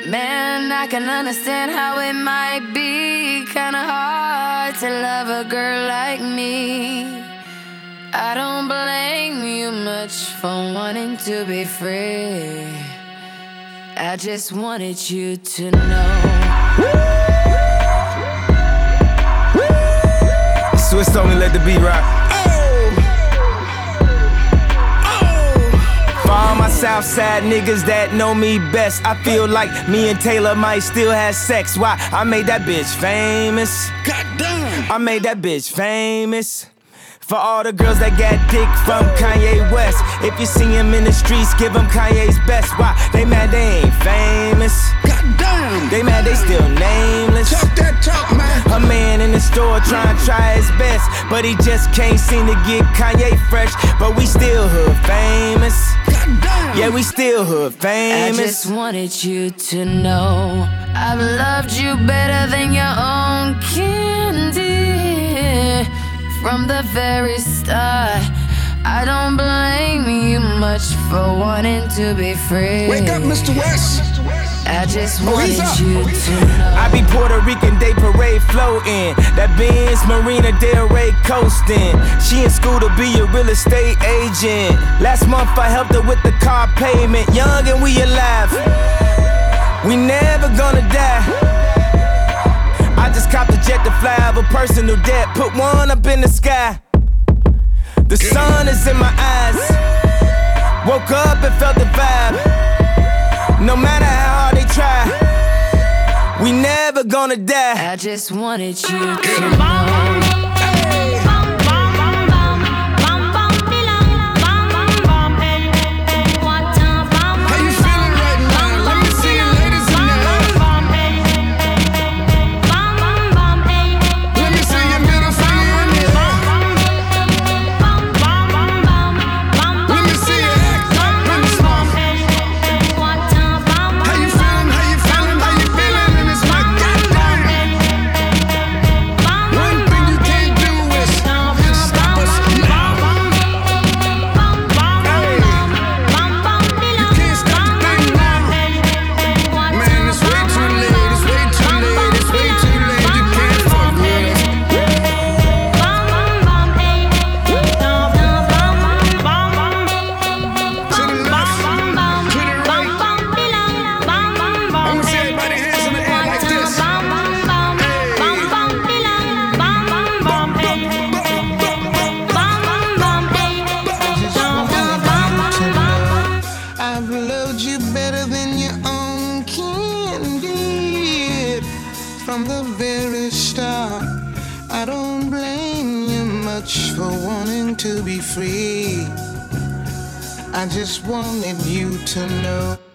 Man, I can understand how it might be kinda hard to love a girl like me. I don't blame you much for wanting to be free. I just wanted you to know. Swiss only let the beat rock. For all my Southside niggas that know me best, I feel like me and Taylor might still have sex. Why? I made that bitch famous. Goddamn! I made that bitch famous. For all the girls that got dick from Kanye West, if you see him in the streets, give him Kanye's best. Why? They mad they ain't famous. Goddamn! They mad they still nameless. Talk that talk, man. A man in the store trying to try his best, but he just can't seem to get Kanye fresh. But we still hood famous. Goddamn! Yeah, we still hood famous. I just wanted you to know I've loved you better than your own candy. From the very start, I don't blame you much for wanting to be free. Wake up, Mr. West. I just Oh, wanted he's up. you to know. I be Puerto Rican Day Parade floating. That Benz Marina Del Rey coasting. She in school to be a real estate agent. Last month I helped her with the car payment. Young and we alive. We never gonna die. I just copped a jet to fly over personal debt. Put one up in the sky. The sun is in my eyes. Woke up and felt the vibe. No matter how hard they try, we never gonna die. I just wanted you to know. From the very start, I don't blame you much for wanting to be free. I just wanted you to know.